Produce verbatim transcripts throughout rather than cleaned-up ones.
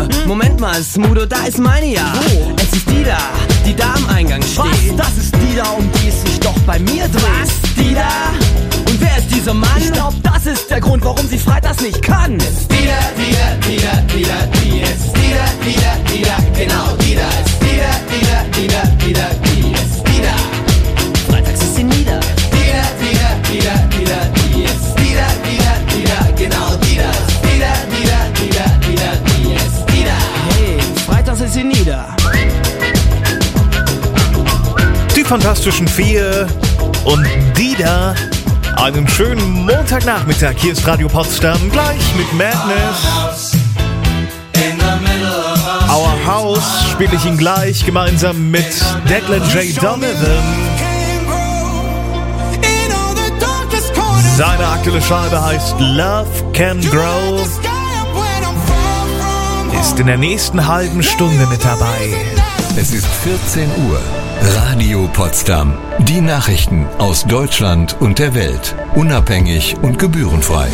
Äh, Moment mal, Smudo, da ist meine ja. Wo? Es ist die da, die da am Eingang steht. Was? Das ist die da, um die es sich doch bei mir dreht. Was? Die da? Und wer ist dieser Mann? Ich glaub, das ist der Grund, warum sie freitags nicht kann. Es ist die da, die da, die da, die da, die. Es ist die da, die da, die da, genau die da. Es ist die da, die da, die da, die da, die. Es ist die da. Freitags ist sie nieder. Die da, die da, die da, die da, die. Es ist die da, die da, die da, genau die da. Es ist die da, die da, die da, die da, die. Es ist die da. Hey, freitags ist sie nieder. Die Fantastischen Vier und die da. Einen schönen Montagnachmittag. Hier ist Radio Potsdam, gleich mit Madness. Our House spiele ich ihn gleich gemeinsam mit Declan J. Donovan. Seine aktuelle Scheibe heißt Love Can Grow. Ist in der nächsten halben Stunde mit dabei. Es ist vierzehn Uhr. Radio Potsdam. Die Nachrichten aus Deutschland und der Welt. Unabhängig und gebührenfrei.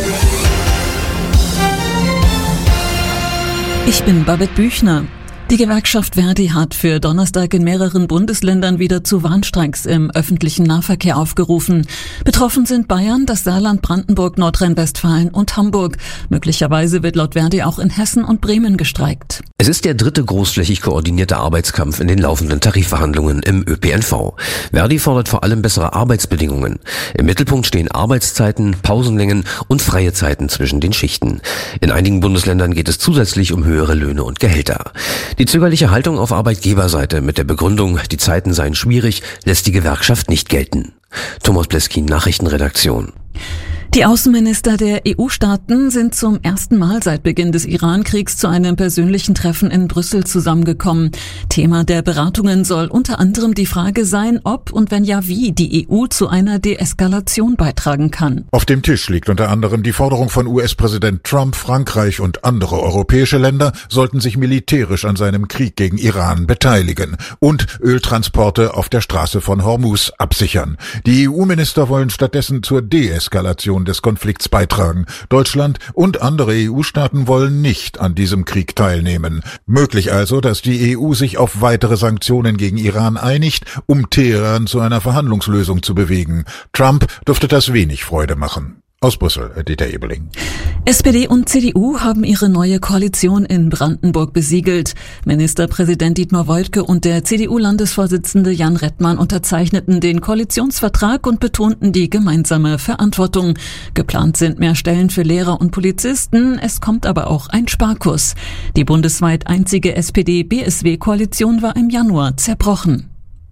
Ich bin Babette Büchner. Die Gewerkschaft Verdi hat für Donnerstag in mehreren Bundesländern wieder zu Warnstreiks im öffentlichen Nahverkehr aufgerufen. Betroffen sind Bayern, das Saarland, Brandenburg, Nordrhein-Westfalen und Hamburg. Möglicherweise wird laut Verdi auch in Hessen und Bremen gestreikt. Es ist der dritte großflächig koordinierte Arbeitskampf in den laufenden Tarifverhandlungen im Ö P N V. Verdi fordert vor allem bessere Arbeitsbedingungen. Im Mittelpunkt stehen Arbeitszeiten, Pausenlängen und freie Zeiten zwischen den Schichten. In einigen Bundesländern geht es zusätzlich um höhere Löhne und Gehälter. Die zögerliche Haltung auf Arbeitgeberseite mit der Begründung, die Zeiten seien schwierig, lässt die Gewerkschaft nicht gelten. Thomas Pleskin, Nachrichtenredaktion. Die Außenminister der E U-Staaten sind zum ersten Mal seit Beginn des Iran-Kriegs zu einem persönlichen Treffen in Brüssel zusammengekommen. Thema der Beratungen soll unter anderem die Frage sein, ob und wenn ja wie die E U zu einer Deeskalation beitragen kann. Auf dem Tisch liegt unter anderem die Forderung von U S-Präsident Trump, Frankreich und andere europäische Länder sollten sich militärisch an seinem Krieg gegen Iran beteiligen und Öltransporte auf der Straße von Hormuz absichern. Die E U-Minister wollen stattdessen zur Deeskalation des Konflikts beitragen. Deutschland und andere E U-Staaten wollen nicht an diesem Krieg teilnehmen. Möglich also, dass die E U sich auf weitere Sanktionen gegen Iran einigt, um Teheran zu einer Verhandlungslösung zu bewegen. Trump dürfte das wenig Freude machen. Aus Brüssel, Dieter Ebeling. S P D und C D U haben ihre neue Koalition in Brandenburg besiegelt. Ministerpräsident Dietmar Woidke und der C D U-Landesvorsitzende Jan Redmann unterzeichneten den Koalitionsvertrag und betonten die gemeinsame Verantwortung. Geplant sind mehr Stellen für Lehrer und Polizisten, es kommt aber auch ein Sparkurs. Die bundesweit einzige S P D-B S W-Koalition war im Januar zerbrochen.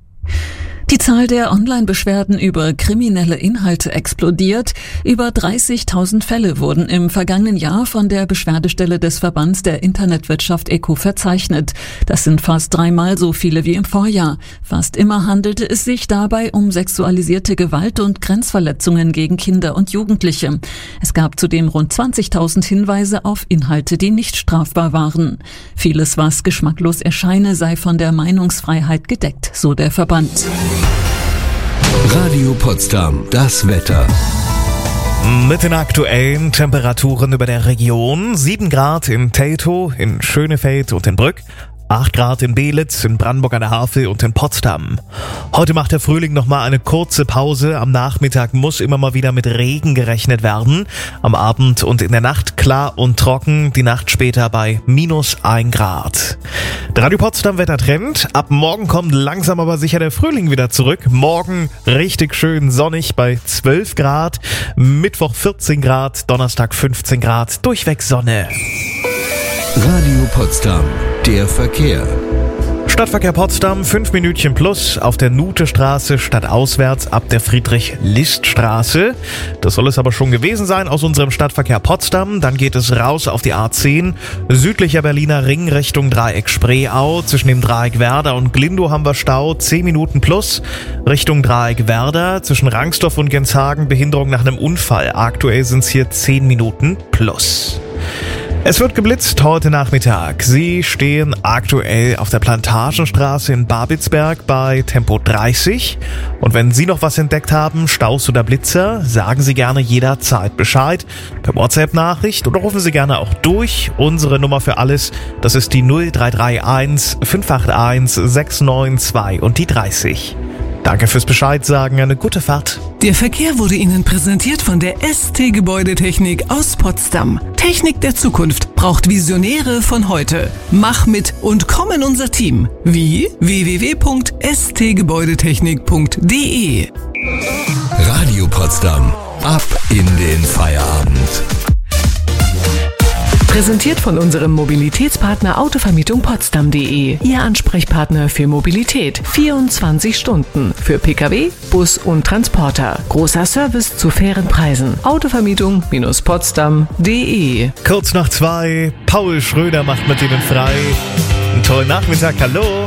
Die Zahl der Online-Beschwerden über kriminelle Inhalte explodiert. Über dreißigtausend Fälle wurden im vergangenen Jahr von der Beschwerdestelle des Verbands der Internetwirtschaft E C O verzeichnet. Das sind fast dreimal so viele wie im Vorjahr. Fast immer handelte es sich dabei um sexualisierte Gewalt und Grenzverletzungen gegen Kinder und Jugendliche. Es gab zudem rund zwanzigtausend Hinweise auf Inhalte, die nicht strafbar waren. Vieles, was geschmacklos erscheine, sei von der Meinungsfreiheit gedeckt, so der Verband. Radio Potsdam, das Wetter. Mit den aktuellen Temperaturen über der Region. sieben Grad in Teltow, in Schönefeld und in Brück. acht Grad in Belitz, in Brandenburg an der Havel und in Potsdam. Heute macht der Frühling nochmal eine kurze Pause. Am Nachmittag muss immer mal wieder mit Regen gerechnet werden. Am Abend und in der Nacht klar und trocken. Die Nacht später bei minus ein Grad. Der Radio Potsdam Wettertrend. Ab morgen kommt langsam aber sicher der Frühling wieder zurück. Morgen richtig schön sonnig bei zwölf Grad. Mittwoch vierzehn Grad. Donnerstag fünfzehn Grad. Durchweg Sonne. Radio Potsdam, der Verkehr. Stadtverkehr Potsdam, fünf Minütchen plus auf der Nutestraße stadtauswärts ab der Friedrich-List-Straße. Das soll es aber schon gewesen sein aus unserem Stadtverkehr Potsdam. Dann geht es raus auf die A zehn, südlicher Berliner Ring Richtung Dreieck Spreeau. Zwischen dem Dreieck Werder und Glindow haben wir Stau, zehn Minuten plus. Richtung Dreieck Werder, zwischen Rangsdorf und Genshagen Behinderung nach einem Unfall. Aktuell sind es hier zehn Minuten plus. Es wird geblitzt heute Nachmittag. Sie stehen aktuell auf der Plantagenstraße in Babelsberg bei Tempo dreißig. Und wenn Sie noch was entdeckt haben, Staus oder Blitzer, sagen Sie gerne jederzeit Bescheid. Per WhatsApp-Nachricht oder rufen Sie gerne auch durch. Unsere Nummer für alles, das ist die null drei drei eins fünf acht eins sechs neun zwei und die dreißig. Danke fürs Bescheid sagen, eine gute Fahrt. Der Verkehr wurde Ihnen präsentiert von der S T Gebäudetechnik aus Potsdam. Technik der Zukunft braucht Visionäre von heute. Mach mit und komm in unser Team. Wie? w w w punkt s t gebäudetechnik punkt d e. Radio Potsdam. Ab in den Feierabend. Präsentiert von unserem Mobilitätspartner Autovermietung Potsdam punkt de. Ihr Ansprechpartner für Mobilität. vierundzwanzig Stunden. Für Pkw, Bus und Transporter. Großer Service zu fairen Preisen. Autovermietung Potsdam punkt de. Kurz nach zwei, Paul Schröder macht mit Ihnen frei. Einen tollen Nachmittag, hallo.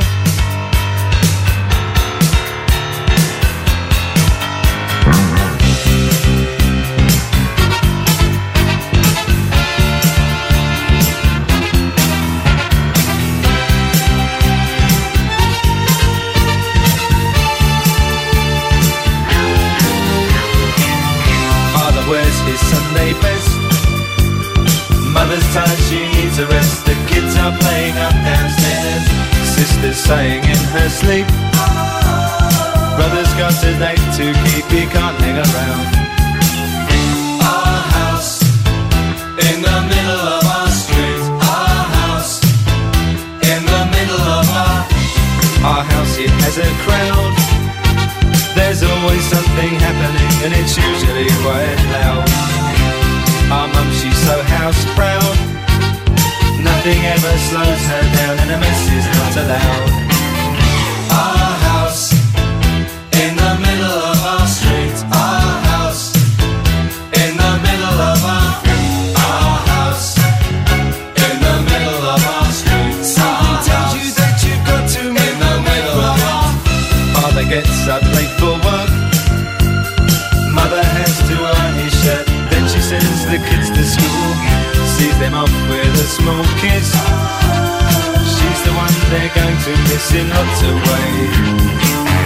His Sunday best. Mother's tired, she needs a rest. The kids are playing up downstairs. Sister's sighing in her sleep. Brother's got a date to keep, he can't hang around. Our house in the middle of our street. Our house in the middle of our Our house, it has a crowd. There's always something happening and it's usually quite loud. Our mum, she's so house proud. Nothing ever slows her down and a mess is not allowed. Our house in the middle of our street. Our house in the middle of our Our house in the middle of our street. Something tells you that you've got to in the middle of our Father gets up late for work. Mother has to iron his shirt. Then she sends the kids to school. Sees them off with a small kiss. She's the one they're going to miss in lots of ways.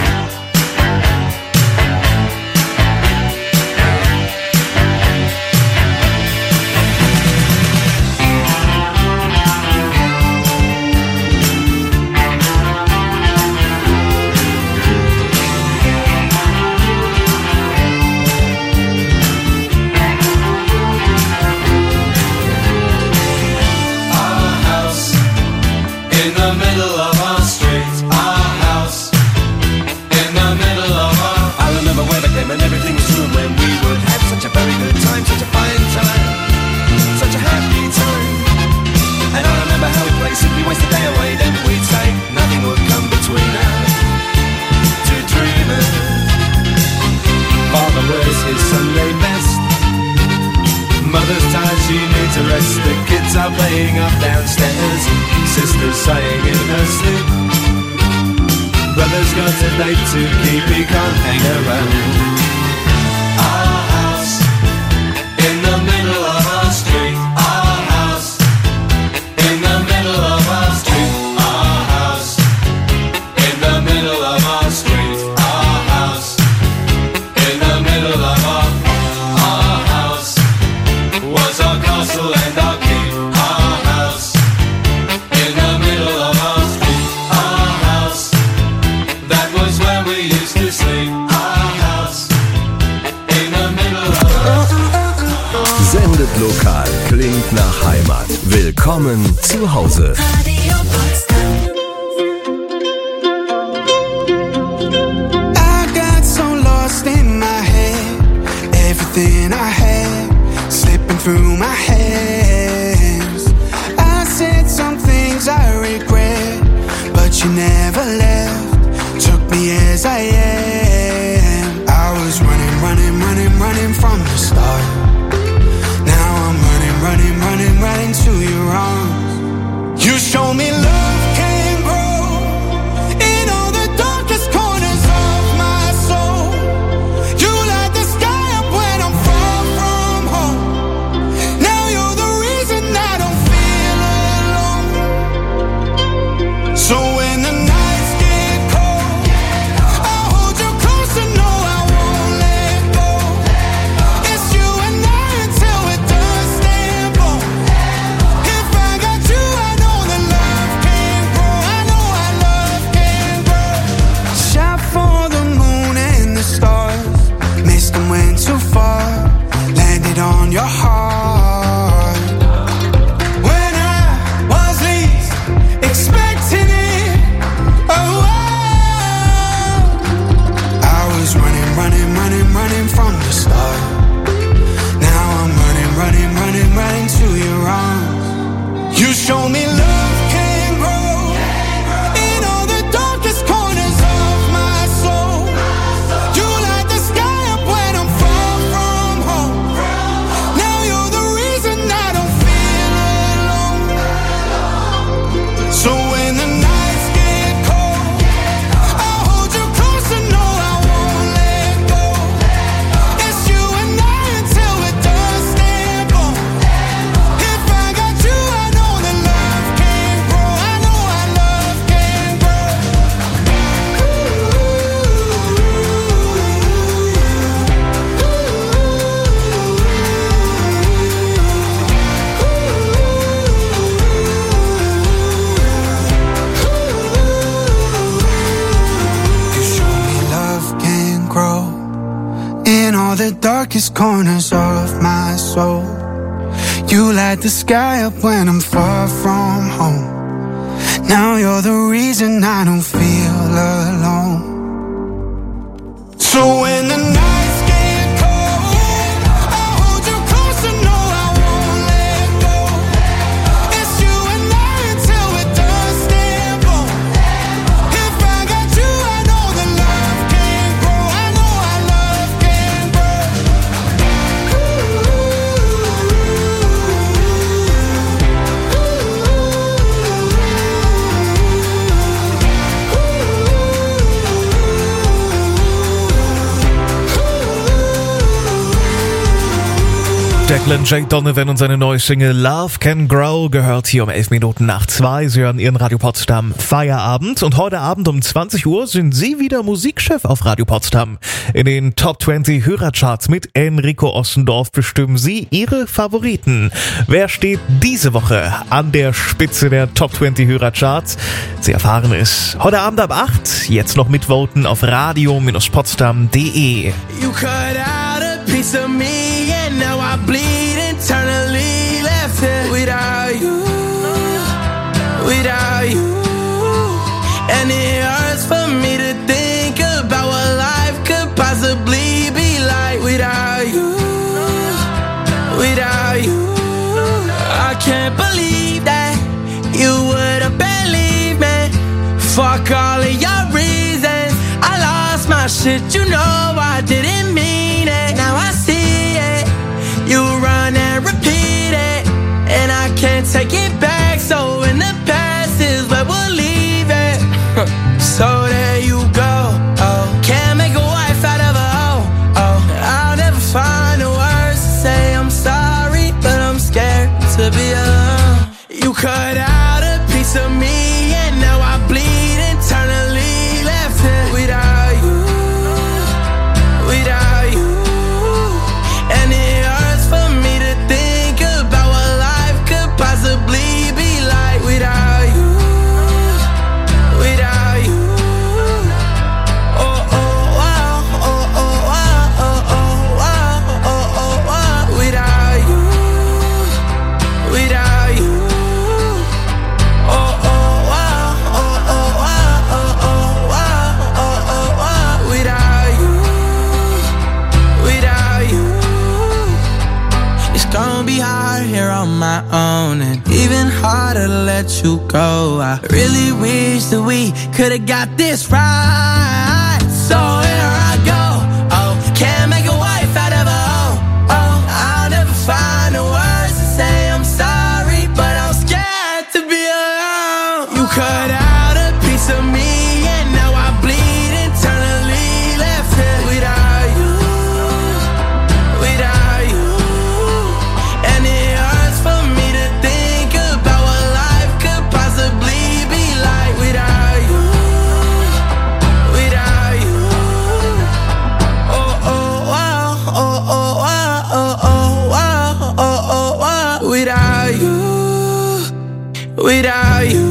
Playing up downstairs, sister's sighing in her sleep. Brother's got a date to keep, he can't hang around. Our house in the middle of our street. Our house in the middle of our street. Our house in the middle of our street. Our house in the middle of our Our house was our castle and our king. Sendet lokal, klingt nach Heimat. Willkommen zu Hause. I got so lost in my head. Everything I had slipping through my hands. I said some things I regret, but you never left. Took me as I am. I was running, running, running, running from the start. Running, running, running to your arms. You show me love can grow in all the darkest corners of my soul. You light the sky up when I'm far from home. Now you're the reason I don't darkest corners of my soul. You light the sky up when I'm far from home. Now you're the reason I don't feel alone. So when the nights get cold, I'll hold you close and know I won't let go. It's you and I until we're dust and bone. If I got you, I know that love can grow. I know our love can grow. Declan J. Donovan und seine neue Single Love Can Grow gehört hier um elf Minuten nach zwei. Sie hören Ihren Radio Potsdam Feierabend und heute Abend um zwanzig Uhr sind Sie wieder Musikchef auf Radio Potsdam. In den Top zwanzig Hörercharts mit Enrico Ossendorf bestimmen Sie Ihre Favoriten. Wer steht diese Woche an der Spitze der Top zwanzig Hörercharts? Sie erfahren es heute Abend ab acht. Jetzt noch mitvoten auf radio Bindestrich potsdam punkt de. You cut out a piece of me and now I bleed internally, left here without you, without you. And it hurts for me to think about what life could possibly be like without you, without you. I can't believe that you wouldn't believe me. Fuck all of your reasons, I lost my shit, you know I didn't mean it. Now I see it, you run and repeat it, and I can't take it back. So in the past is where we'll leave it. So there you go. Oh, can't make a wife out of a hoe. Oh, I'll never find the words to say I'm sorry, but I'm scared to be alone. You cut out a piece of me and now I bleed internally, left here without you, without you. And it hurts for me to think about what life could possibly be like without you, without you. Oh, oh, wow, oh, oh, wow, oh, oh, wow, oh, oh, wow, without you, without you. Oh, oh, wow, oh, oh, wow, oh, oh, wow, oh, oh, wow, without you, without you. It's gonna be hard here on my own, and even harder to let you go. I really wish that we could've got this right. So here I go. Oh, can't make a wife out of a hoe. Oh, I'll never find the words to say I'm sorry, but I'm scared to be alone. You cut out a piece of me and now I bleed internally, left here without you, without you. And it hurts for me to think about what life could possibly be like without you, without you. Oh, oh, wow, oh, oh, wow, oh, oh, wow, oh, oh, wow, without you, without you.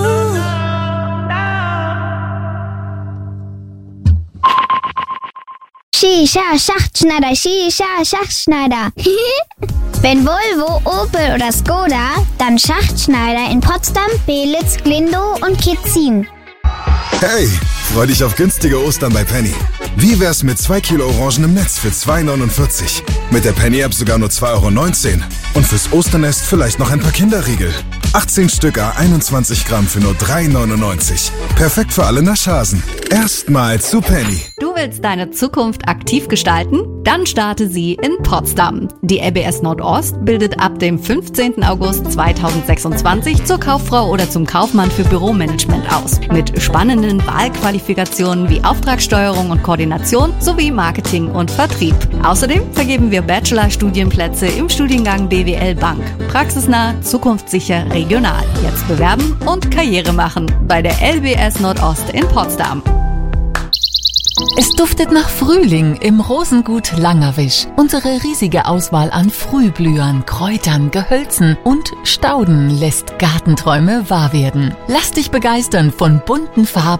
Shisha, Schachtschneider, Shisha, Schachtschneider. Wenn Volvo, Opel oder Skoda, dann Schachtschneider in Potsdam, Belitz, Glindow und Kitzin. Hey, freu dich auf günstige Ostern bei Penny. Wie wär's mit zwei Kilo Orangen im Netz für zwei neunundvierzig? Mit der Penny-App sogar nur zwei Euro neunzehn. Und fürs Osternest vielleicht noch ein paar Kinderriegel. achtzehn Stück à einundzwanzig Gramm für nur drei neunundneunzig. Perfekt für alle Naschhasen. Erstmals zu Penny. Du willst deine Zukunft aktiv gestalten? Dann starte sie in Potsdam. Die L B S Nordost bildet ab dem fünfzehnten August zweitausendsechsundzwanzig zur Kauffrau oder zum Kaufmann für Büromanagement aus. Mit spannenden Wahlqualifikationen wie Auftragssteuerung und Koordination sowie Marketing und Vertrieb. Außerdem vergeben wir Bachelor-Studienplätze im Studiengang B W L Bank. Praxisnah, zukunftssicher, regional. Jetzt bewerben und Karriere machen bei der L B S Nordost in Potsdam. Es duftet nach Frühling im Rosengut Langerwisch. Unsere riesige Auswahl an Frühblühern, Kräutern, Gehölzen und Stauden lässt Gartenträume wahr werden. Lass dich begeistern von bunten Farben,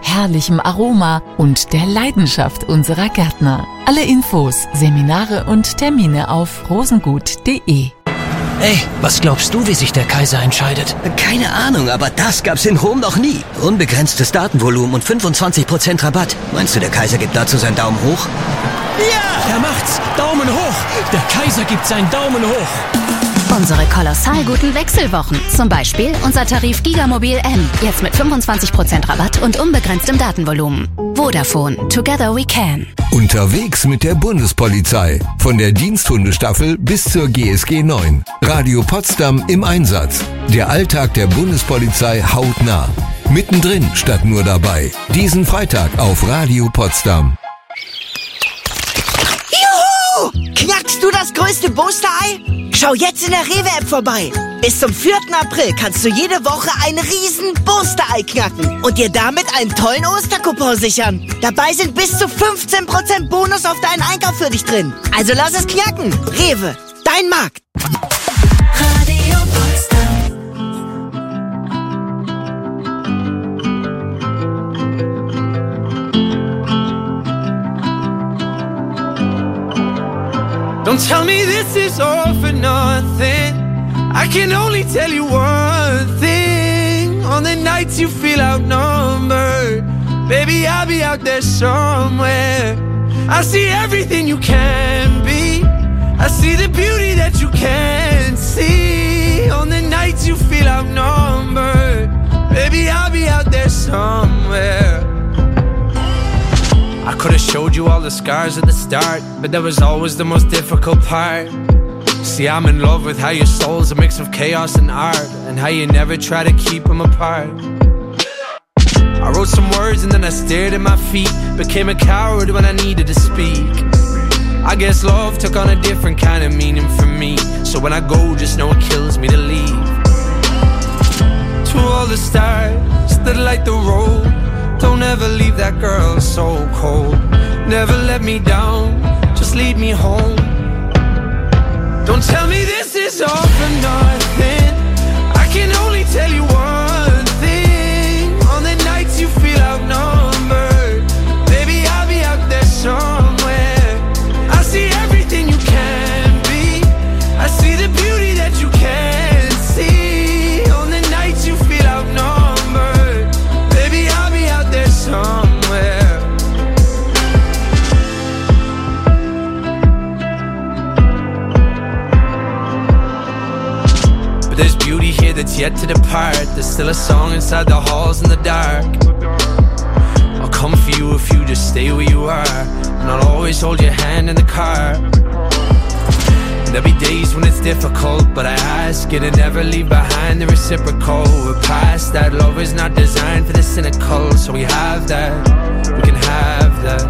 herrlichem Aroma und der Leidenschaft unserer Gärtner. Alle Infos, Seminare und Termine auf rosengut punkt de. Ey, was glaubst du, wie sich der Kaiser entscheidet? Keine Ahnung, aber das gab's in Home noch nie. Unbegrenztes Datenvolumen und fünfundzwanzig Prozent Rabatt. Meinst du, der Kaiser gibt dazu seinen Daumen hoch? Ja! Er macht's! Daumen hoch! Der Kaiser gibt seinen Daumen hoch! Unsere kolossal guten Wechselwochen. Zum Beispiel unser Tarif Gigamobil M. Jetzt mit fünfundzwanzig Prozent Rabatt und unbegrenztem Datenvolumen. Vodafone. Together we can. Unterwegs mit der Bundespolizei. Von der Diensthundestaffel bis zur G S G neun. Radio Potsdam im Einsatz. Der Alltag der Bundespolizei hautnah. Mittendrin statt nur dabei. Diesen Freitag auf Radio Potsdam. Juhu! Knackst du das größte Booster-Ei? Schau jetzt in der Rewe-App vorbei. Bis zum vierten April kannst du jede Woche ein riesen Booster-Ei knacken und dir damit einen tollen Ostercoupon sichern. Dabei sind bis zu fünfzehn Prozent Bonus auf deinen Einkauf für dich drin. Also lass es knacken. Rewe, dein Markt. Radio Potsdam. Don't tell me this is all for nothing. I can only tell you one thing. On the nights you feel outnumbered, baby, I'll be out there somewhere. I see everything you can be. I see the beauty that you can't see. On the nights you feel outnumbered, baby, I'll be out there somewhere. I could've showed you all the scars at the start, but that was always the most difficult part. See, I'm in love with how your soul's a mix of chaos and art, and how you never try to keep them apart. I wrote some words and then I stared at my feet, became a coward when I needed to speak. I guess love took on a different kind of meaning for me, so when I go, just know it kills me to leave. To all the stars that light the road, don't ever leave that girl so cold. Never let me down, just lead me home. Don't tell me this is all for nothing. I can only tell you one thing. On the nights you feel outnumbered, baby, I'll be out there somewhere. I see everything you can be. I see the beauty that you can't see. On the nights you feel outnumbered, baby, I'll be out there somewhere. But there's beauty here that's yet to depart. There's still a song inside the halls in the dark. I'll come for you if you just stay where you are, and I'll always hold your hand in the car. And there'll be days when it's difficult, but I ask you to never leave behind the reciprocal. We're past that, love is not designed for the cynical, so we have that, we can have that.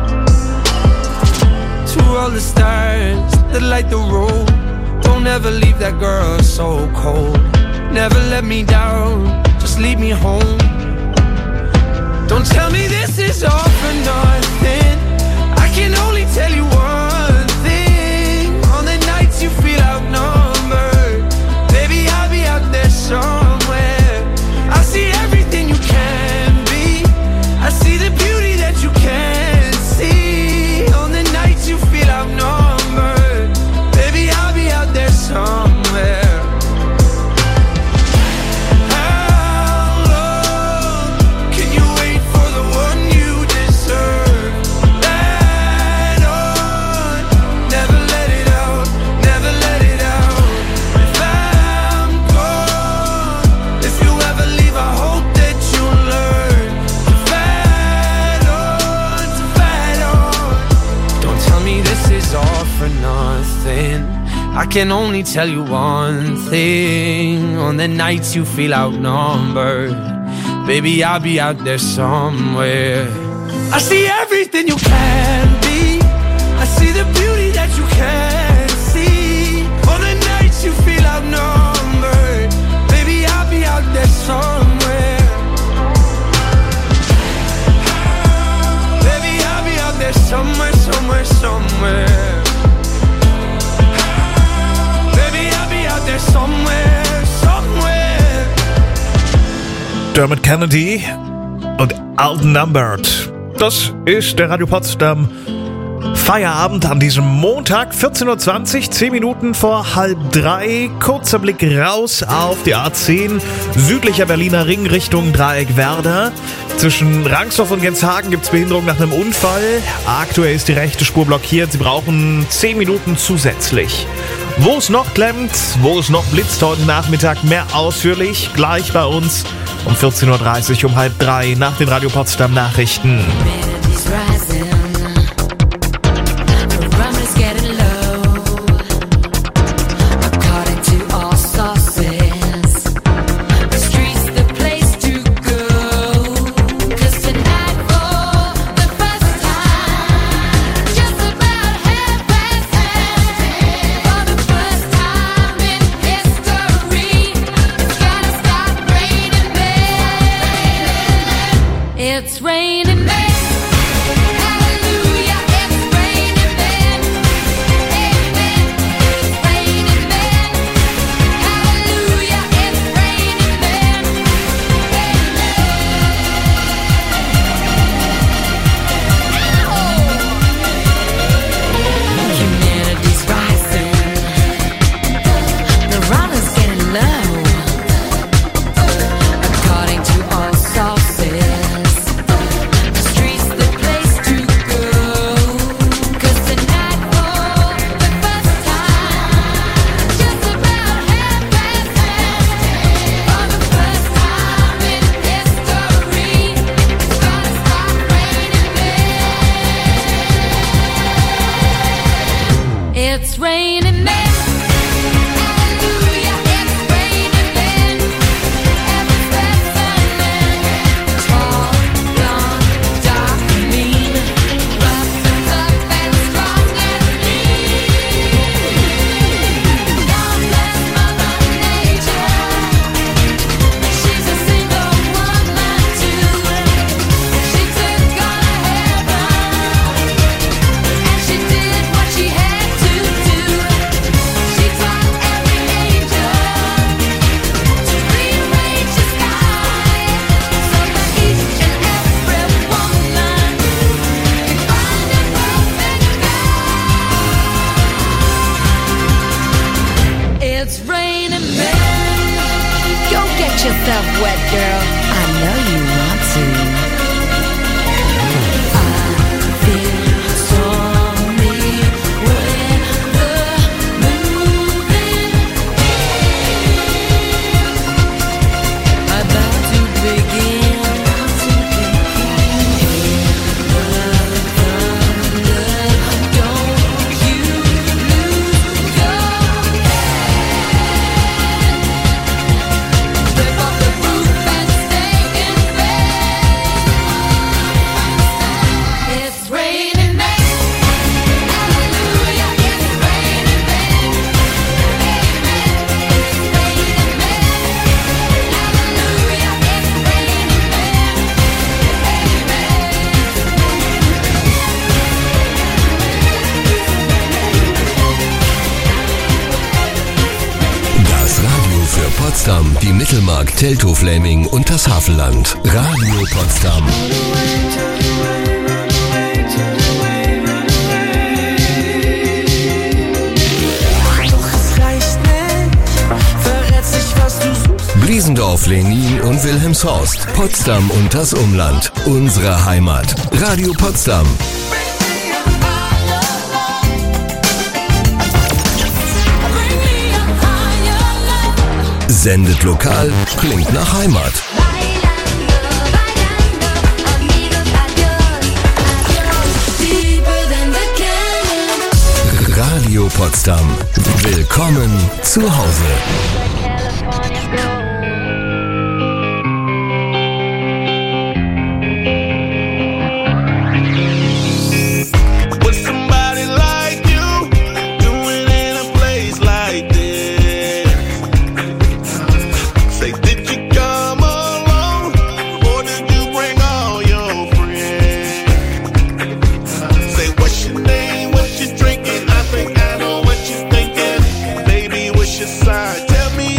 To all the stars that light the road, don't ever leave that girl so cold. Never let me down, just lead me home. Don't tell me this is all for nothing. I can only tell you one thing. On the nights you feel outnumbered, baby, I'll be out there somewhere. I see everything you can be. I see the beauty that you can't see. On the nights you feel outnumbered, baby, I'll be out there somewhere. I can only tell you one thing. On the nights you feel outnumbered, baby, I'll be out there somewhere. I see everything you can be. I see the beauty that you can't see. On the nights you feel outnumbered, baby, I'll be out there somewhere. Baby, I'll be out there somewhere, somewhere, somewhere. Somewhere, somewhere. Dermot Kennedy und Outnumbered. Das ist der Radio Potsdam Feierabend an diesem Montag, vierzehn Uhr zwanzig, zehn Minuten vor halb drei. Kurzer Blick raus auf die A zehn, südlicher Berliner Ring Richtung Dreieck-Werder. Zwischen Rangsdorf und Genshagen gibt es Behinderung nach einem Unfall. Aktuell ist die rechte Spur blockiert. Sie brauchen zehn Minuten zusätzlich. Wo es noch klemmt, wo es noch blitzt heute Nachmittag, mehr ausführlich gleich bei uns um vierzehn Uhr dreißig, um halb drei nach den Radio Potsdam Nachrichten. It's raining men. It's raining men. It's raining men. Go get yourself wet, girl. I know you want to. I feel stormy weather moving about to begin. Don't you lose your It's raining men. Hallelujah, it's raining men. Amen. It's raining men. Hallelujah, it's raining men. Das Radio für Potsdam, die Mittelmark, Teltow-Fläming und das Havelland. Radio Potsdam. Bliesendorf, Lenin und Wilhelmshorst. Potsdam und das Umland. Unsere Heimat. Radio Potsdam. Sendet lokal, klingt nach Heimat. Radio Potsdam. Willkommen zu Hause. Tell me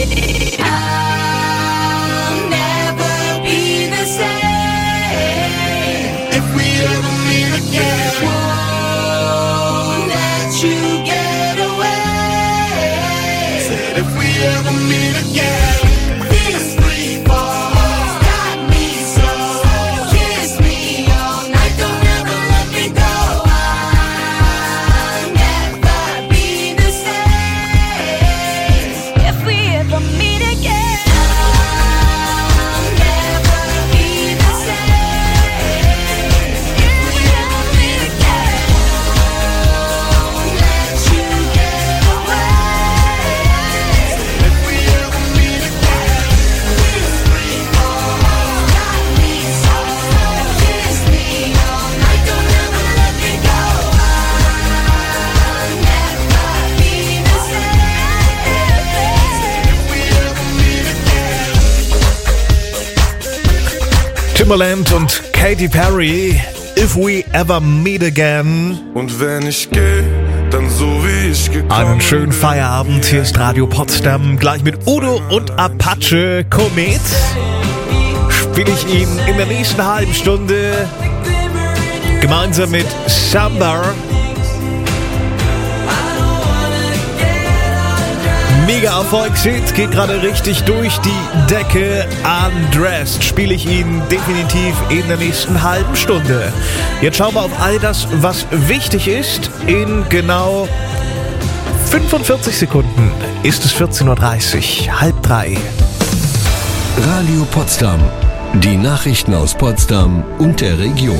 I'll never be the same. If we ever meet again, won't let you get away. Said if we ever meet again, this free fall got me so. Kiss me all night, don't ever let me go. I'll never be the same. If we ever meet again, I'll never be the same. If we ever meet again, won't let you get away. If we ever meet again, this free fall got me so. Kiss me all night, don't ever let me go. I'll never be the same. If we ever meet again. Timbaland und Katy Perry, If We Ever Meet Again. Und wenn ich gehe, dann so wie ich gekommen. Einen schönen Feierabend, hier ist Radio Potsdam, gleich mit Udo und Apache Komet. Spiele ich Ihnen in der nächsten halben Stunde gemeinsam mit Samba. Mega Erfolgshit, geht gerade richtig durch die Decke. Undressed spiele ich Ihnen definitiv in der nächsten halben Stunde. Jetzt schauen wir auf all das, was wichtig ist. In genau fünfundvierzig Sekunden ist es vierzehn Uhr dreißig, halb drei. Radio Potsdam. Die Nachrichten aus Potsdam und der Region.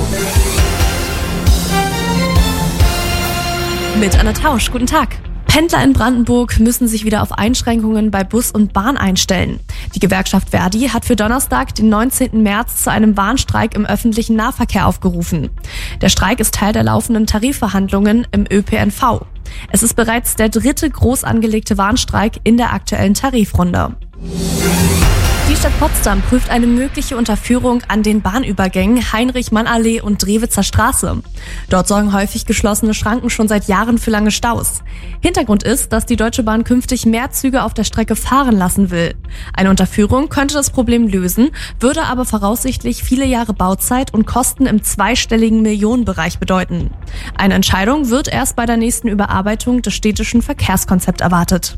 Mit Anna Tausch, guten Tag. Pendler in Brandenburg müssen sich wieder auf Einschränkungen bei Bus und Bahn einstellen. Die Gewerkschaft Verdi hat für Donnerstag, den neunzehnten März, zu einem Warnstreik im öffentlichen Nahverkehr aufgerufen. Der Streik ist Teil der laufenden Tarifverhandlungen im Ö P N V. Es ist bereits der dritte groß angelegte Warnstreik in der aktuellen Tarifrunde. Die Stadt Potsdam prüft eine mögliche Unterführung an den Bahnübergängen Heinrich-Mann-Allee und Drewitzer Straße. Dort sorgen häufig geschlossene Schranken schon seit Jahren für lange Staus. Hintergrund ist, dass die Deutsche Bahn künftig mehr Züge auf der Strecke fahren lassen will. Eine Unterführung könnte das Problem lösen, würde aber voraussichtlich viele Jahre Bauzeit und Kosten im zweistelligen Millionenbereich bedeuten. Eine Entscheidung wird erst bei der nächsten Überarbeitung des städtischen Verkehrskonzepts erwartet.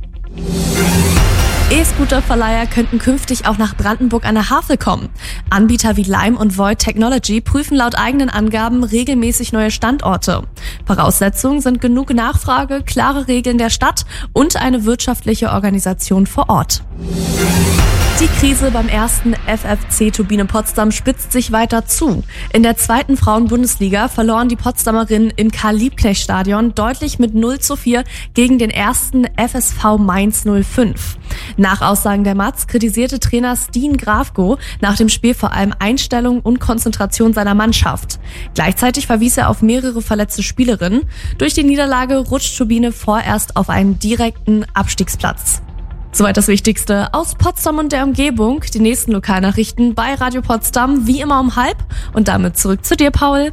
E-Scooter-Verleiher könnten künftig auch nach Brandenburg an der Havel kommen. Anbieter wie Lime und Void Technology prüfen laut eigenen Angaben regelmäßig neue Standorte. Voraussetzungen sind genug Nachfrage, klare Regeln der Stadt und eine wirtschaftliche Organisation vor Ort. Die Krise beim ersten F F C Turbine Potsdam spitzt sich weiter zu. In der zweiten Frauen-Bundesliga verloren die Potsdamerinnen im Karl-Liebknecht-Stadion deutlich mit null zu vier gegen den ersten F S V Mainz null fünf. Nach Aussagen der Matz kritisierte Trainer Steen Grafko nach dem Spiel vor allem Einstellung und Konzentration seiner Mannschaft. Gleichzeitig verwies er auf mehrere verletzte Spielerinnen. Durch die Niederlage rutscht Turbine vorerst auf einen direkten Abstiegsplatz. Soweit das Wichtigste aus Potsdam und der Umgebung. Die nächsten Lokalnachrichten bei Radio Potsdam wie immer um halb. Und damit zurück zu dir, Paul.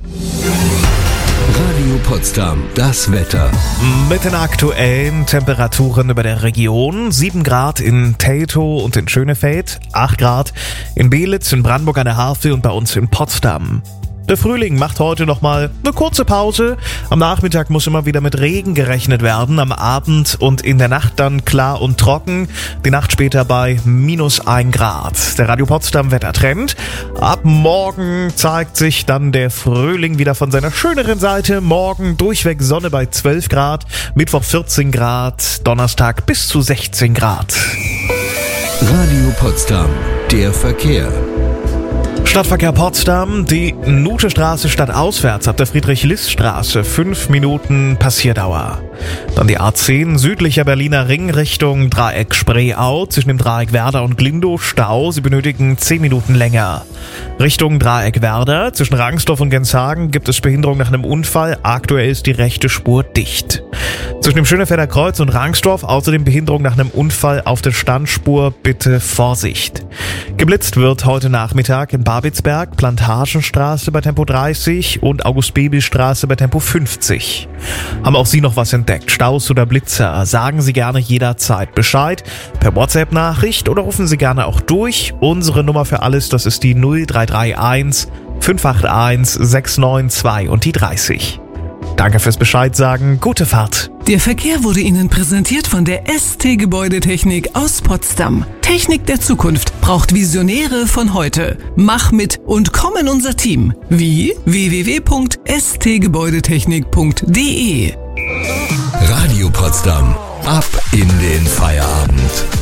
Radio Potsdam, das Wetter. Mit den aktuellen Temperaturen über der Region. sieben Grad in Teltow und in Schönefeld, acht Grad in Belitz, in Brandenburg an der Havel und bei uns in Potsdam. Der Frühling macht heute nochmal eine kurze Pause. Am Nachmittag muss immer wieder mit Regen gerechnet werden. Am Abend und in der Nacht dann klar und trocken. Die Nacht später bei minus ein Grad. Der Radio Potsdam Wettertrend. Ab morgen zeigt sich dann der Frühling wieder von seiner schöneren Seite. Morgen durchweg Sonne bei zwölf Grad. Mittwoch vierzehn Grad. Donnerstag bis zu sechzehn Grad. Radio Potsdam, der Verkehr. Stadtverkehr Potsdam, die Nuthestraße stadtauswärts ab der Friedrich-List-Straße, fünf Minuten Passierdauer. Dann die A zehn südlicher Berliner Ring Richtung Dreieck Spreeau, zwischen dem Dreieck Werder und Glindow Stau, Sie benötigen zehn Minuten länger. Richtung Dreieck Werder, zwischen Rangsdorf und Genshagen gibt es Behinderung nach einem Unfall, aktuell ist die rechte Spur dicht. Zwischen dem Schönefelder Kreuz und Rangsdorf außerdem Behinderung nach einem Unfall auf der Standspur, bitte Vorsicht. Geblitzt wird heute Nachmittag in Babelsberg, Plantagenstraße bei Tempo dreißig und August-Bebel-Straße bei Tempo fünfzig. Haben auch Sie noch was entdeckt? steckt, Staus oder Blitzer, sagen Sie gerne jederzeit Bescheid. Per WhatsApp-Nachricht oder rufen Sie gerne auch durch. Unsere Nummer für alles, das ist die null drei drei eins fünf acht eins sechs neun zwei und die dreißig. Danke fürs Bescheid sagen, gute Fahrt. Der Verkehr wurde Ihnen präsentiert von der S T Gebäudetechnik aus Potsdam. Technik der Zukunft braucht Visionäre von heute. Mach mit und komm in unser Team. Wie? w w w punkt s t gebäudetechnik punkt d e. Radio Potsdam. Ab in den Feierabend.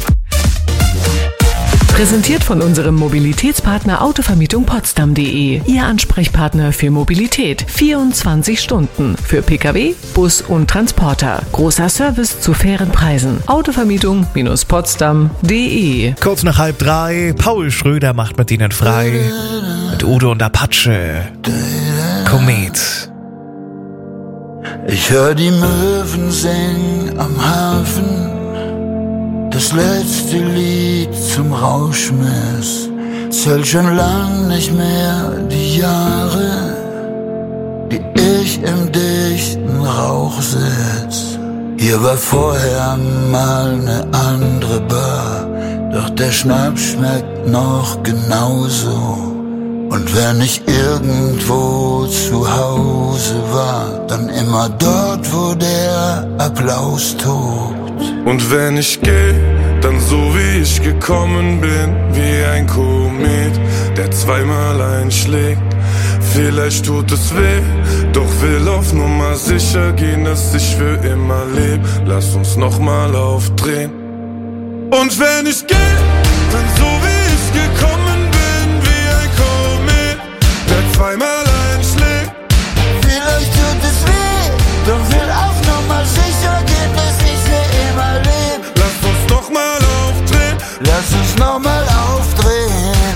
Präsentiert von unserem Mobilitätspartner Autovermietung Potsdam punkt de. Ihr Ansprechpartner für Mobilität. vierundzwanzig Stunden. Für Pkw, Bus und Transporter. Großer Service zu fairen Preisen. Autovermietung Potsdam punkt de. Kurz nach halb drei, Paul Schröder macht mit Ihnen frei. Mit Udo und Apache. Komet. Ich hör die Möwen singen am Hafen. Das letzte Lied zum Rauschmiss. Zählt schon lang nicht mehr die Jahre, die ich im dichten Rauch sitz. Hier war vorher mal ne andere Bar, doch der Schnaps schmeckt noch genauso. Und wenn ich irgendwo zu Hause war, dann immer dort, wo der Applaus tobt. Und wenn ich geh, dann so wie ich gekommen bin, wie ein Komet, der zweimal einschlägt. Vielleicht tut es weh, doch will auf Nummer sicher gehen, dass ich für immer leb. Lass uns nochmal aufdrehen. Und wenn ich geh, dann so wie ich gekommen bin, wie ein Komet, der zweimal einschlägt. Vielleicht tut es weh, doch will auf Nummer sicher gehen, dass ich für immer leb. Lass uns nochmal aufdrehen. Lass uns nochmal aufdrehen.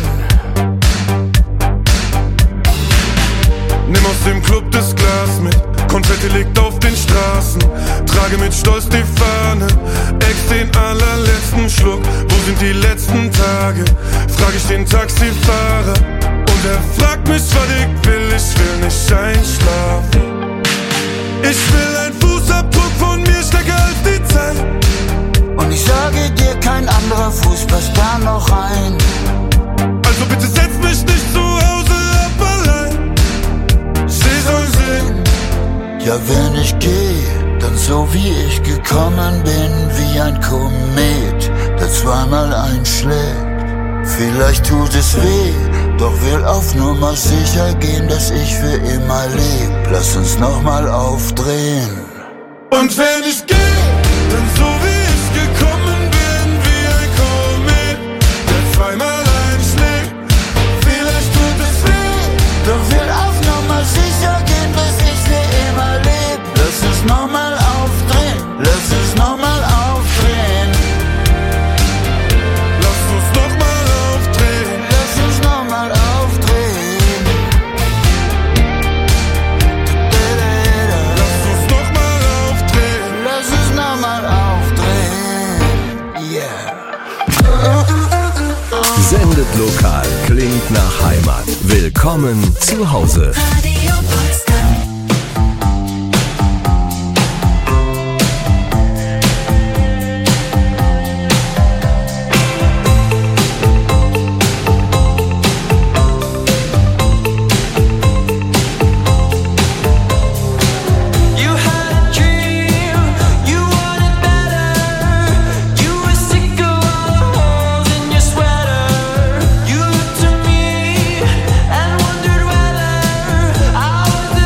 Nimm aus dem Club das Glas mit, Konfetti liegt auf den Straßen. Trage mit Stolz die Fahne, ex den allerletzten Schluck. Wo sind die letzten Tage? Frag ich den Taxifahrer. Und er fragt mich, was ich will, ich will nicht einschlafen. Ich will ein Fußabdruck von mir stärker als die Zeit. Und ich sage dir, kein anderer Fuß passt da noch rein. Also bitte setz mich nicht zu Hause ab allein. Sie soll sehen. Ja, wenn ich geh, dann so wie ich gekommen bin, wie ein Komet, der zweimal einschlägt. Vielleicht tut es weh, doch will auf Nummer sicher gehen, dass ich für immer leb. Lass uns nochmal aufdrehen. Und wenn ich geh, dann so wie ich gekommen bin, wie ein Komet, der zweimal einschlägt. Vielleicht tut es weh, doch will auf Nummer sicher gehen, dass ich für immer leb. Lass uns nochmal aufdrehen, lass uns nochmal aufdrehen. Lass uns nochmal aufdrehen. Lass uns nochmal aufdrehen. Lass uns nochmal aufdrehen. Lass uns nochmal aufdrehen. Yeah. Sendet lokal, klingt nach Heimat. Willkommen zu Hause. Radio Potsdam. I wondered whether I was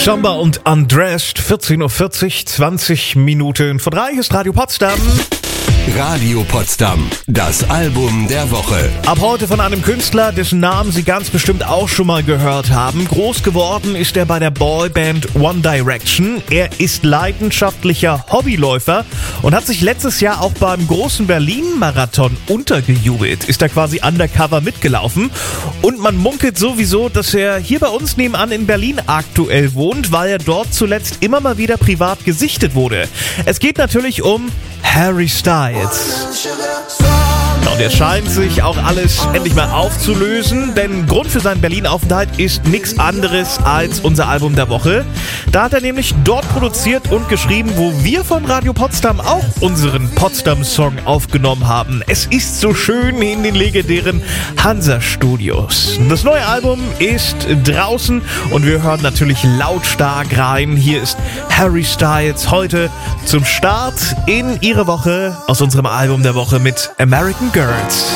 Chamba und Undressed, vierzehn Uhr vierzig, zwanzig Minuten vor drei ist Radio Potsdam. Radio Potsdam, das Album der Woche. Ab heute von einem Künstler, dessen Namen Sie ganz bestimmt auch schon mal gehört haben. Groß geworden ist er bei der Boyband One Direction. Er ist leidenschaftlicher Hobbyläufer und hat sich letztes Jahr auch beim großen Berlin-Marathon untergejubelt. Ist er quasi undercover mitgelaufen. Und man munkelt sowieso, dass er hier bei uns nebenan in Berlin aktuell wohnt, weil er dort zuletzt immer mal wieder privat gesichtet wurde. Es geht natürlich um Harry Styles. Und es scheint sich auch alles endlich mal aufzulösen, denn Grund für seinen Berlin-Aufenthalt ist nichts anderes als unser Album der Woche. Da hat er nämlich dort produziert und geschrieben, wo wir von Radio Potsdam auch unseren Potsdam-Song aufgenommen haben. Es ist so schön in den legendären Hansa-Studios. Das neue Album ist draußen und wir hören natürlich lautstark rein. Hier ist Harry Styles heute zum Start in ihre Woche aus unserem Album der Woche mit American Girls.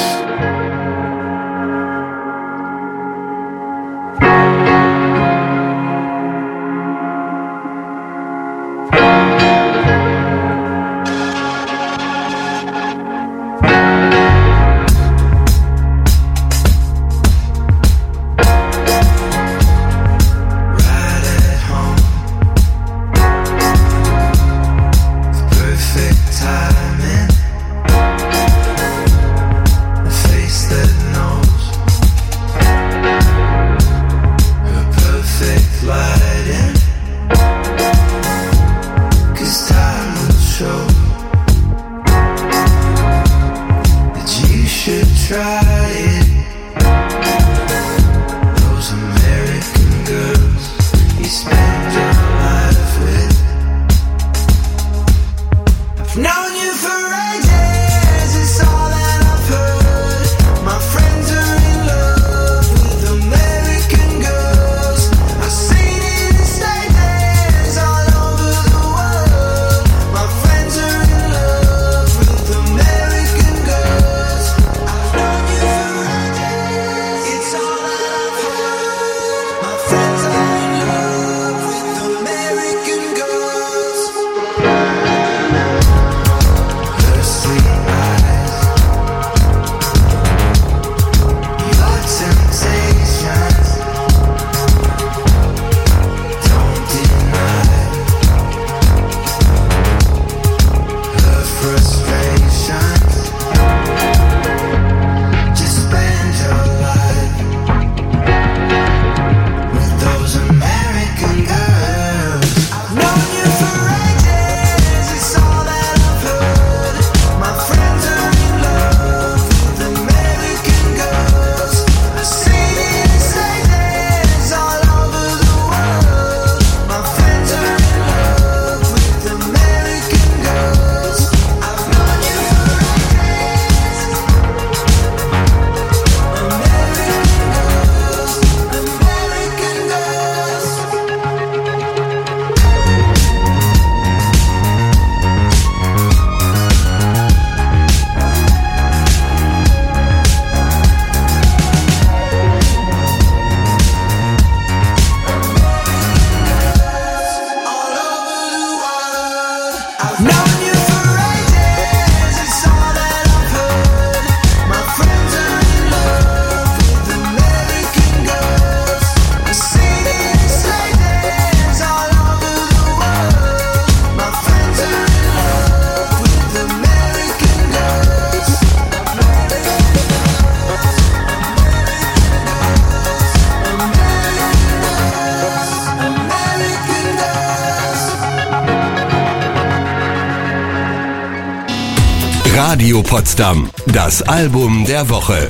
Radio Potsdam, das Album der Woche.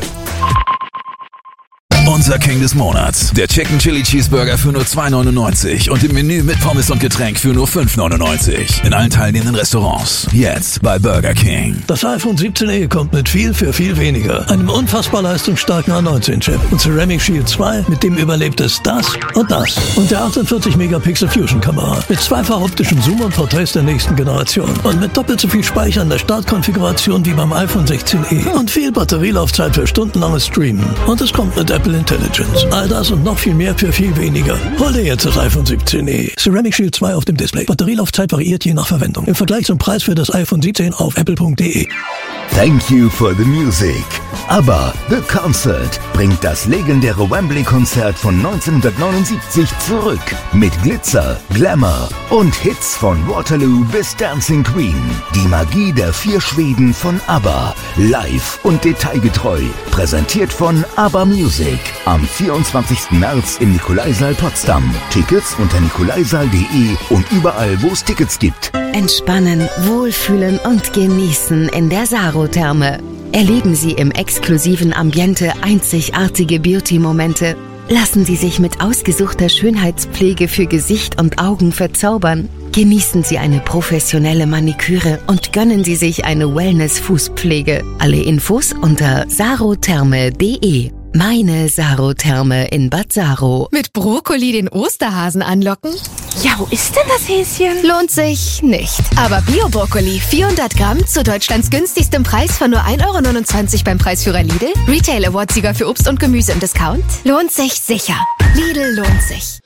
Unser King des Monats. Der Chicken Chili Cheeseburger für nur zwei neunundneunzig und im Menü mit Pommes und Getränk für nur fünf neunundneunzig. In allen teilnehmenden Restaurants. Jetzt bei Burger King. Das iPhone siebzehn e kommt mit viel für viel weniger. Einem unfassbar leistungsstarken A neunzehn Chip und Ceramic Shield zwei, mit dem überlebt es das und das. Und der achtundvierzig Megapixel Fusion Kamera mit zweifach optischem Zoom und Porträts der nächsten Generation. Und mit doppelt so viel Speicher in der Startkonfiguration wie beim iPhone sechzehn e. Und viel Batterielaufzeit für stundenlanges Streamen. Und es kommt mit Apple Intelligence. All das und noch viel mehr für viel weniger. Hol dir jetzt das iPhone siebzehn e. Ceramic Shield zwei auf dem Display. Batterielaufzeit variiert je nach Verwendung. Im Vergleich zum Preis für das iPhone siebzehn auf apple punkt de. Thank you for the music. ABBA, The Concert, bringt das legendäre Wembley-Konzert von neunzehnhundertneunundsiebzig zurück. Mit Glitzer, Glamour und Hits von Waterloo bis Dancing Queen. Die Magie der vier Schweden von ABBA. Live und detailgetreu. Präsentiert von ABBA Music. Am vierundzwanzigsten März im Nikolaisaal Potsdam. Tickets unter nikolaisaal punkt de und überall, wo es Tickets gibt. Entspannen, wohlfühlen und genießen in der Saro-Therme. Erleben Sie im exklusiven Ambiente einzigartige Beauty-Momente. Lassen Sie sich mit ausgesuchter Schönheitspflege für Gesicht und Augen verzaubern. Genießen Sie eine professionelle Maniküre und gönnen Sie sich eine Wellness-Fußpflege. Alle Infos unter sarotherme punkt de. Meine Saro-Therme in Bad Saro. Mit Brokkoli den Osterhasen anlocken? Ja, wo ist denn das Häschen? Lohnt sich nicht. Aber Bio-Brokkoli, vierhundert Gramm zu Deutschlands günstigstem Preis von nur ein Euro neunundzwanzig beim Preisführer Lidl. Retail Award-Sieger für Obst und Gemüse im Discount. Lohnt sich sicher. Lidl lohnt sich.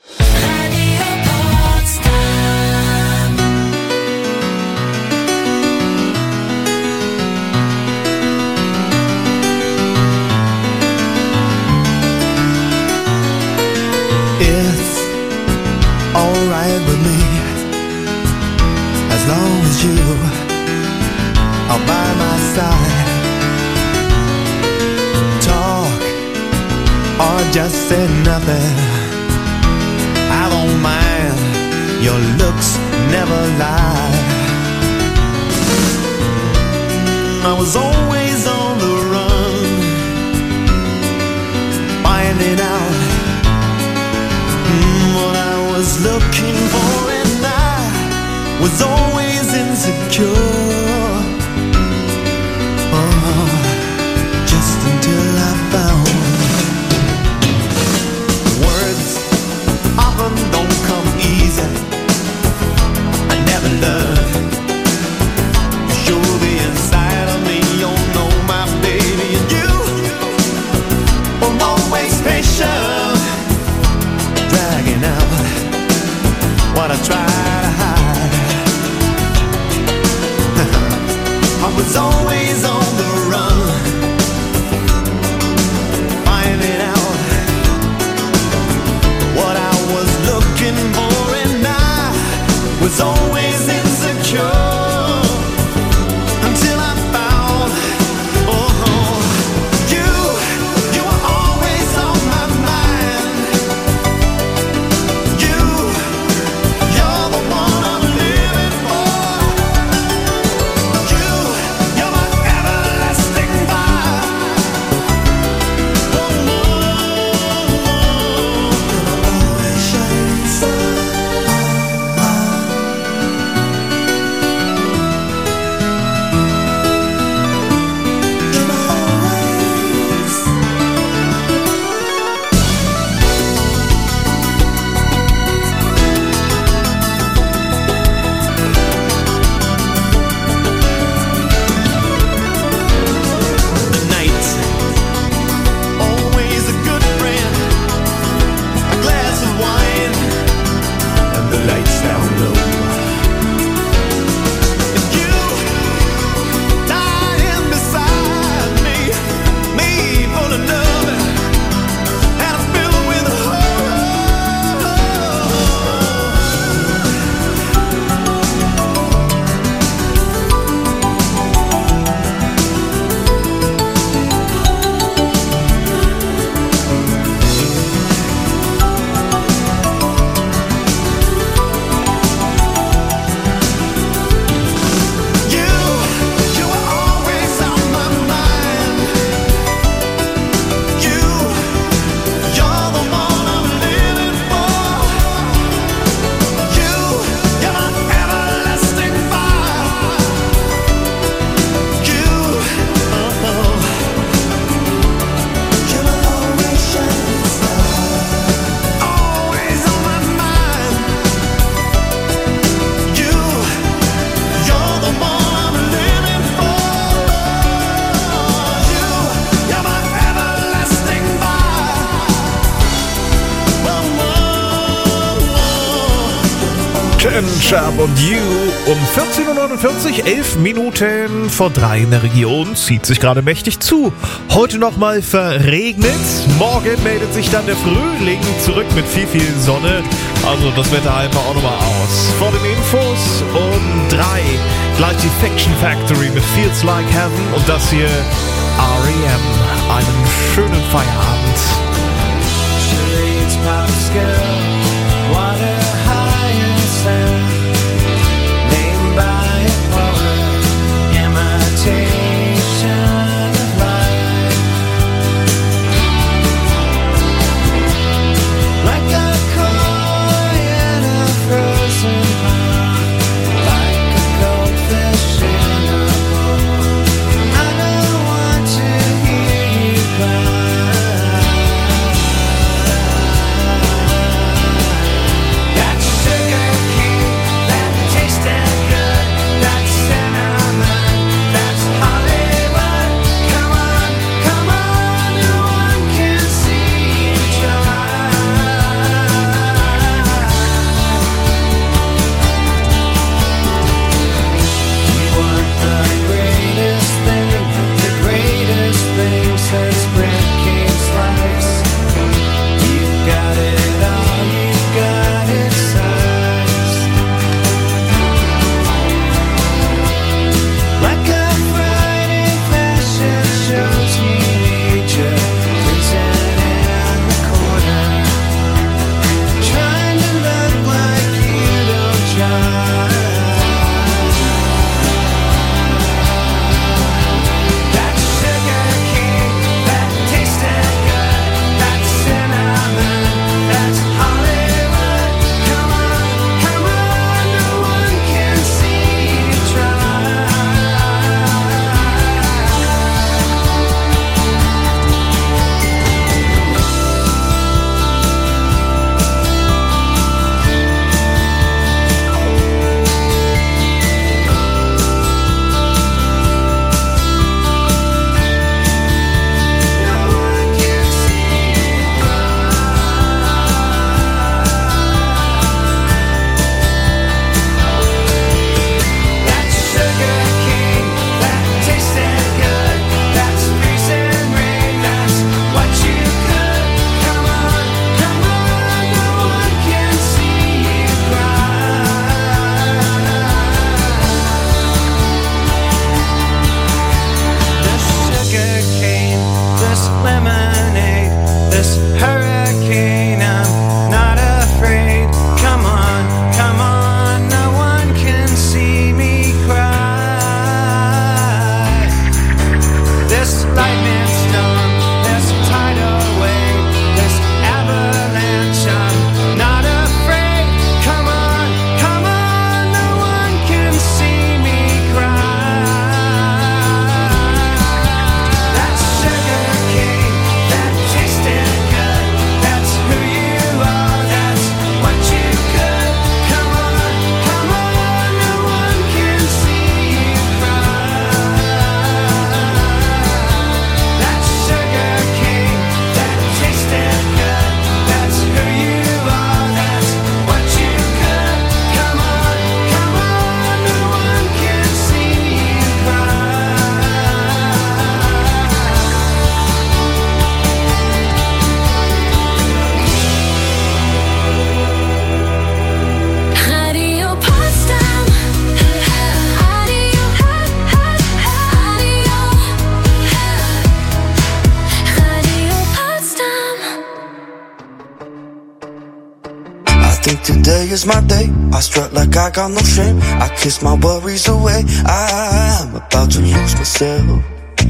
Alright with me, as long as you are by my side. Talk or just say nothing, I don't mind, your looks never lie. I was always on the run, finding out what I was looking for, and I was always insecure. Oh, just until I found words often don't come easy. I never learned to show the inside of me. You know my baby, and you were always patient, dragging out what I try to hide. Chen Sharp und You um vierzehn Uhr neunundvierzig, elf Minuten vor drei in der Region, zieht sich gerade mächtig zu. Heute nochmal verregnet, morgen meldet sich dann der Frühling zurück mit viel, viel Sonne. Also das Wetter halten wir auch nochmal aus. Vor den Infos um drei gleich die Fiction Factory mit Feels Like Heaven und das hier R E M. Einen schönen Feierabend. Charades, pop skill, water high and sound. Named by a poet, imitation of life. Like a koi in a frozen pond, like a goldfish in a bowl. I don't want to hear you cry. Today is my day, I strut like I got no shame. I kiss my worries away, I'm about to lose myself.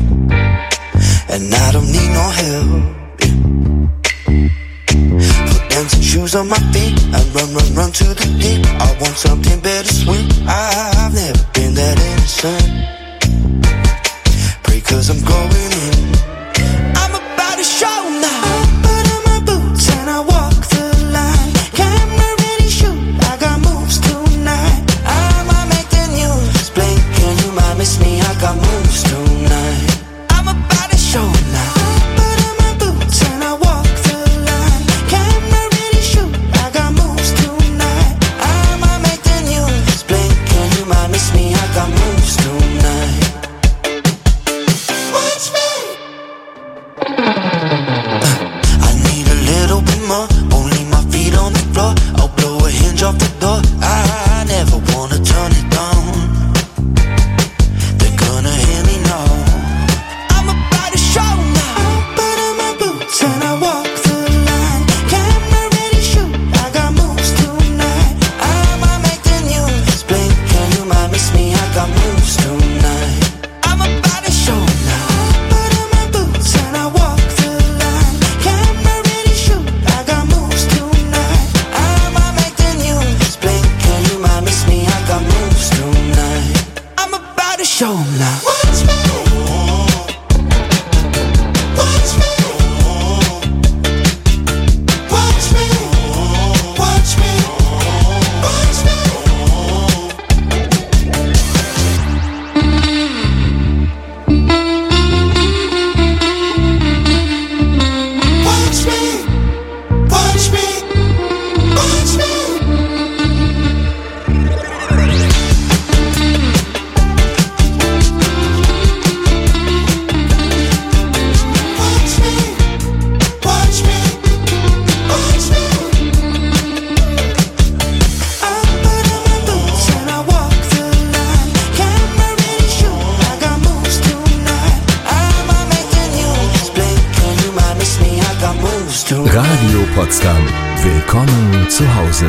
And I don't need no help, yeah. Put dancing shoes on my feet and run, run, run to the deep. I want something bittersweet, I've never been that innocent. Pray cause I'm going in, I'm about to show now. Put on my boots and I walk the line. Miss me, I got moves tonight. I'm about to show now. Put on my boots and I walk the line. Camera ready, shoot. I got moves tonight. I'ma make the Potsdam. Willkommen zu Hause.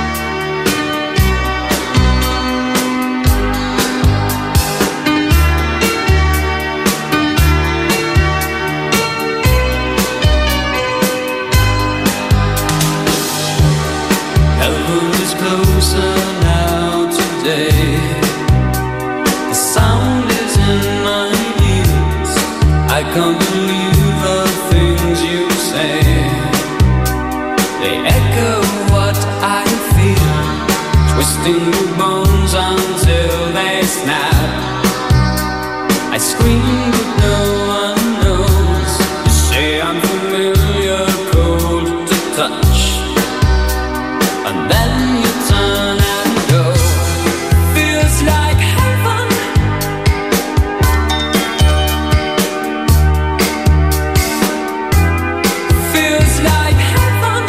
Heaven is closer now today. The sound is in my ears. I can't believe the things you say. They echo what I feel, twisting the bones until they snap. I scream but no one knows. You say I'm familiar, cold to touch. And then you turn and go. Feels like heaven. Feels like heaven.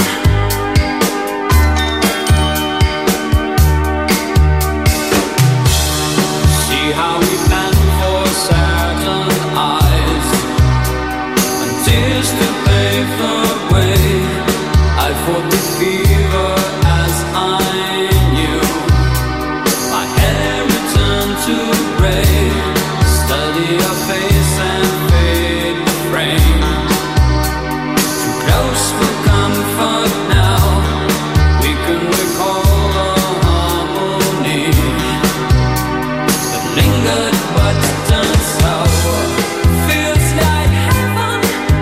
See how we plan for certain eyes and tears to pave the way. I fought the fever as I knew. My hair returned to gray. Study your face and fade the frame. Too close for comfort now. We can recall the harmony that lingered but turned sour. Feels like heaven.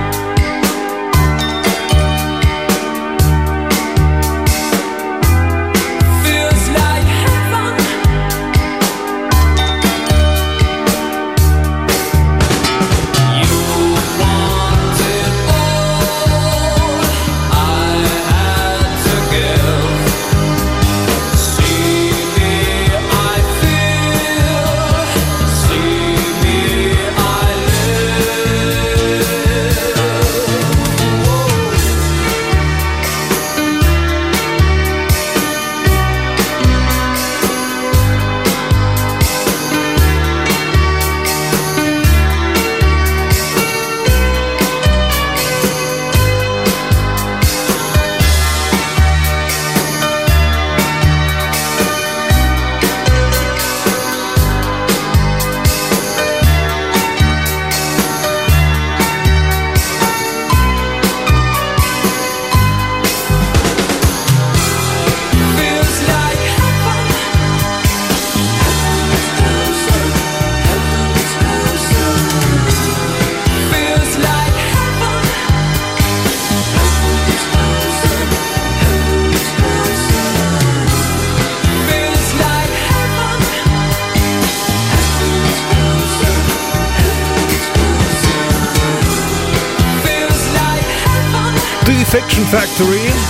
Feels like heaven. You wanted all I had to give. See me, I feel. See me, I live. Feels like heaven. Feels like heaven. Feels like heaven. Die Fiction Factory